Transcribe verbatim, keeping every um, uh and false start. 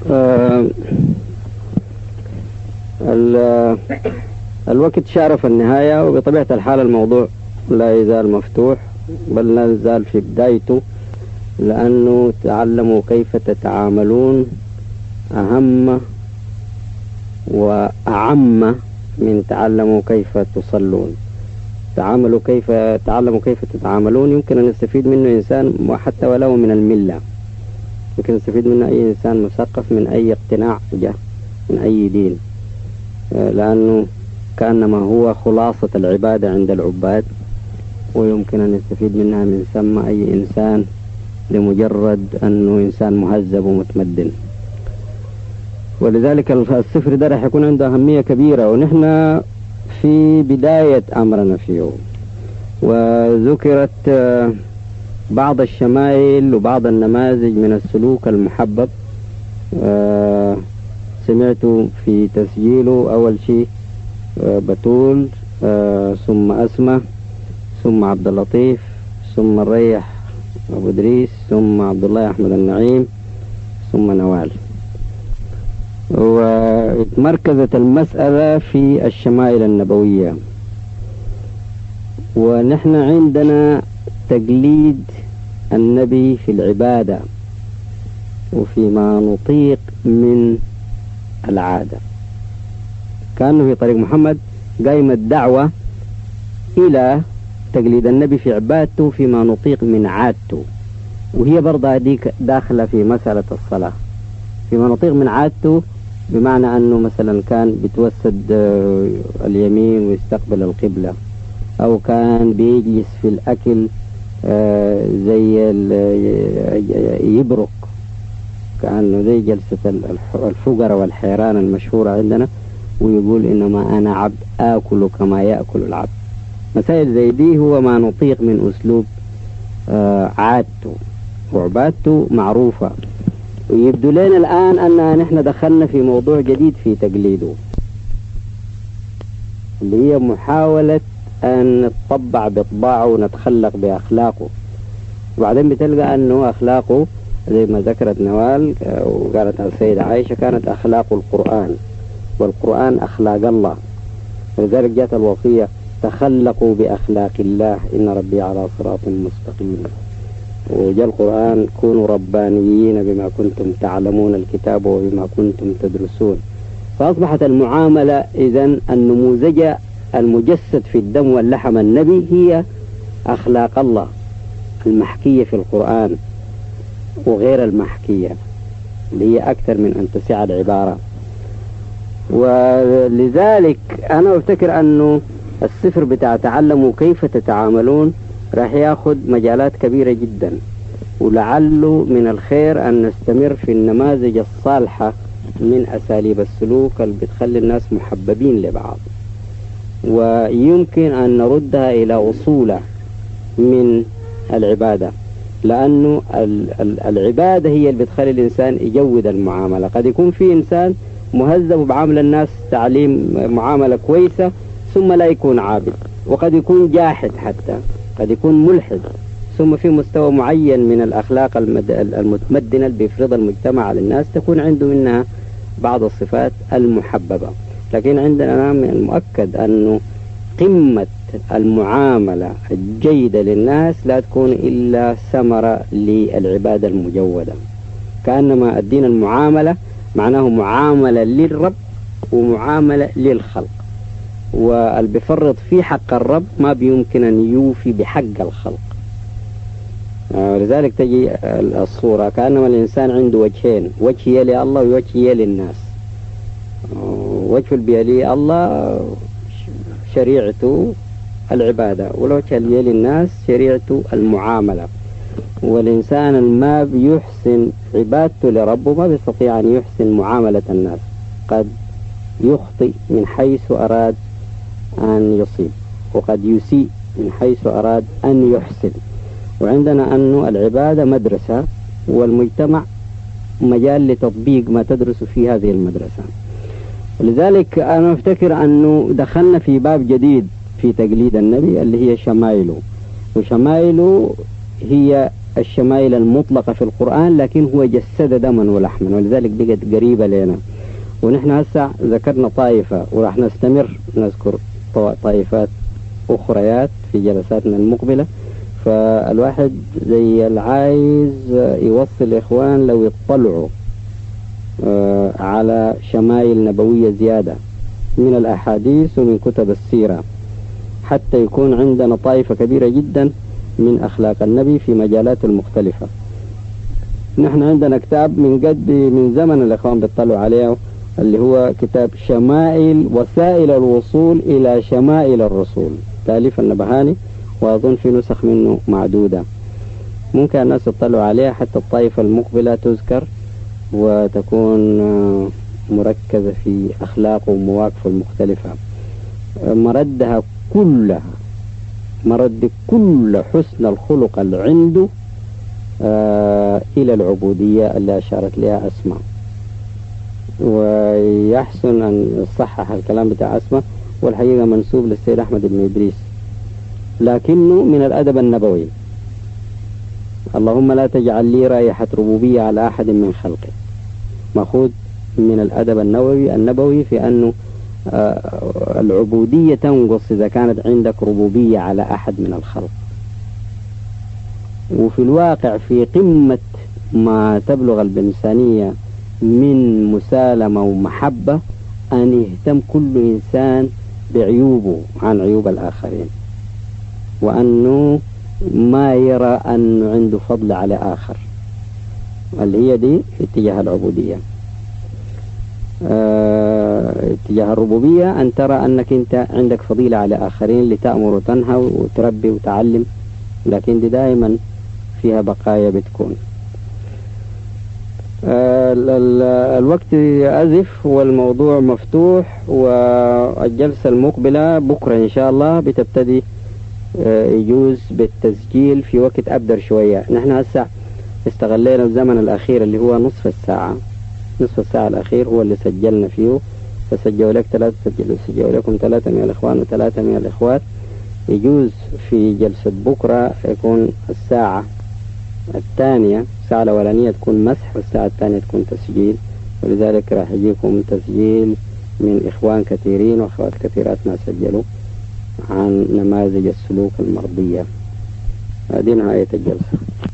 آه الوقت شارف النهاية، وبطبيعة الحال الموضوع لا يزال مفتوح، بل لا يزال في بدايته، لأنه تعلموا كيف تتعاملون أهم وأعم من تعلموا كيف تصلون. تعاملوا كيف تعلموا كيف تتعاملون يمكن أن يستفيد منه إنسان وحتى ولو من الملة، يمكن يستفيد منه أي إنسان مثقف من أي اقتناع جه من أي دين، لأنه كأنما هو خلاصة العبادة عند العباد، ويمكن أن يستفيد منها من ثم أي إنسان لمجرد أنه إنسان مهذب ومتمدن. ولذلك السفر ده رح يكون عنده أهمية كبيرة، ونحن في بداية أمرنا فيه، وذكرت بعض الشمائل وبعض النماذج من السلوك المحبب. سمعت في تسجيله أول شيء بتول، ثم أسمة، ثم عبد اللطيف، ثم الريح أبو إدريس، ثم عبد الله أحمد النعيم، ثم نوال. وتمركزت المسألة في الشمائل النبوية، ونحن عندنا تقليد النبي في العبادة وفيما نطيق من العادة. كأنه في طريق محمد قايم الدعوة إلى تقليد النبي في عبادته فيما نطيق من عادته، وهي برضه هذيك داخلة في مسألة الصلاة. فيما نطيق من عادته بمعنى أنه مثلا كان بيتوسد اليمين ويستقبل القبلة، أو كان بيجلس في الأكل زي يبرق، كأنه زي جلسة الفقراء والحيران المشهورة عندنا، ويقول إنما أنا عبد آكل كما يأكل العبد. مسائل زي دي هو ما نطيق من أسلوب عادته وعبادته معروفة. ويبدو لنا الآن أن نحن دخلنا في موضوع جديد في تقليده، اللي هي محاولة أن نتطبع بطباعه ونتخلق بأخلاقه. وبعدين بتلقى أنه أخلاقه زي ما ذكرت نوال وقالت السيدة عائشة كانت أخلاق القرآن، والقرآن أخلاق الله. ولذلك جاءت الوصية تخلقوا بأخلاق الله إن ربي على صراط مستقيم. وجاء القرآن كونوا ربانيين بما كنتم تعلمون الكتاب وبما كنتم تدرسون. فأصبحت المعاملة إذن النموذج المجسد في الدم واللحم النبي هي أخلاق الله المحكية في القرآن وغير المحكية، اللي هي أكثر من أن تسع العبارة. ولذلك أنا أفتكر أنه السفر بتاع تعلموا كيف تتعاملون راح ياخذ مجالات كبيرة جدا، ولعله من الخير أن نستمر في النماذج الصالحة من أساليب السلوك اللي بتخلي الناس محببين لبعض، ويمكن أن نردها إلى أصولها من العبادة، لأنه العبادة هي اللي بتخلي الإنسان يجود المعاملة. قد يكون في إنسان مهذب وبعامل الناس تعليم معاملة كويسة ثم لا يكون عابد، وقد يكون جاحد، حتى قد يكون ملحد، ثم في مستوى معين من الأخلاق المتمدنة اللي بيفرض المجتمع على الناس تكون عنده منها بعض الصفات المحببة. لكن عندنا من المؤكد أنه قمة المعاملة الجيدة للناس لا تكون إلا ثمرة للعبادة المجودة. كأنما الدين المعاملة معناه معاملة للرب ومعاملة للخلق، واللي بيفرط في حق الرب ما بيمكن أن يوفي بحق الخلق. لذلك تجي الصورة كأنما الإنسان عنده وجهين، وجه يلي الله ووجه يلي الناس. وجه البيلي الله شريعته العبادة، والوجه يلي الناس شريعته المعاملة. والإنسان ما بيحسن عبادته لربه ما بيستطيع أن يحسن معاملة الناس، قد يخطئ من حيث أراد أن يصيب، وقد يسيء من حيث أراد أن يحسن. وعندنا أنه العبادة مدرسة، والمجتمع مجال لتطبيق ما تدرس في هذه المدرسة. لذلك أنا أفتكر أنه دخلنا في باب جديد في تقليد النبي اللي هي شمائله. وشمائله هي الشمائل المطلقة في القرآن، لكن هو جسد دما ولحما، ولذلك بقت قريبة لنا. ونحن هسه ذكرنا طائفة وراح نستمر نذكر طائفات أخريات في جلساتنا المقبلة. فالواحد زي العايز يوصل الإخوان لو يطلعوا على شمائل نبوية زيادة من الأحاديث ومن كتب السيرة، حتى يكون عندنا طائفة كبيرة جدا من أخلاق النبي في مجالات المختلفة. نحن عندنا كتاب من قد من زمن الإخوان بيطلعوا عليه، اللي هو كتاب شمائل وسائل الوصول إلى شمائل الرسول، تأليف النبهاني، وأظن في نسخ منه معدودة. ممكن الناس يطلعوا عليها حتى الطائفة المقبلة تذكر وتكون مركزة في أخلاقه ومواقفه المختلفة. مردها كلها مرد كل حسن الخلق اللي عنده آه إلى العبودية اللي أشارت لها أسماء. ويحسن أن يصحح الكلام بتاع أسماء، والحقيقة منسوب للسيد أحمد بن إدريس، لكنه من الأدب النبوي. اللهم لا تجعل لي رائحة ربوبية على أحد من خلقه، مأخوذ من الأدب النبوي النبوي في أنه آه العبودية تنقص إذا كانت عندك ربوبية على أحد من الخلق. وفي الواقع في قمة ما تبلغ الإنسانية من مسالمة ومحبة أن يهتم كل إنسان بعيوبه عن عيوب الآخرين، وأنه ما يرى أنه عنده فضل على آخر، اللي هي دي اتجاه العبودية. اه اتجاه الربوبية أن ترى أنك أنت عندك فضيلة على آخرين لتأمر وتنهى وتربي وتعلم، لكن دي دائما فيها بقايا بتكون. اه الوقت أزف والموضوع مفتوح، والجلسة المقبلة بكرة إن شاء الله بتبتدي اه يجوز بالتسجيل في وقت أبدر شوية. نحن هسه استغلينا الزمن الأخير اللي هو نصف الساعة، نصف الساعة الأخير هو اللي سجلنا فيه، فسجلوا لك ثلاثة سجلوا سجلوا لكم ثلاثة من الإخوان وثلاثة من الإخوات. يجوز في جلسة بكرة يكون الساعة الثانية، الساعة الأولانية تكون مسح والساعة الثانية تكون تسجيل، ولذلك راح يجيكم تسجيل من إخوان كثيرين وأخوات كثيرات ما سجلوا عن نماذج السلوك المرضية. هذه نهاية الجلسة.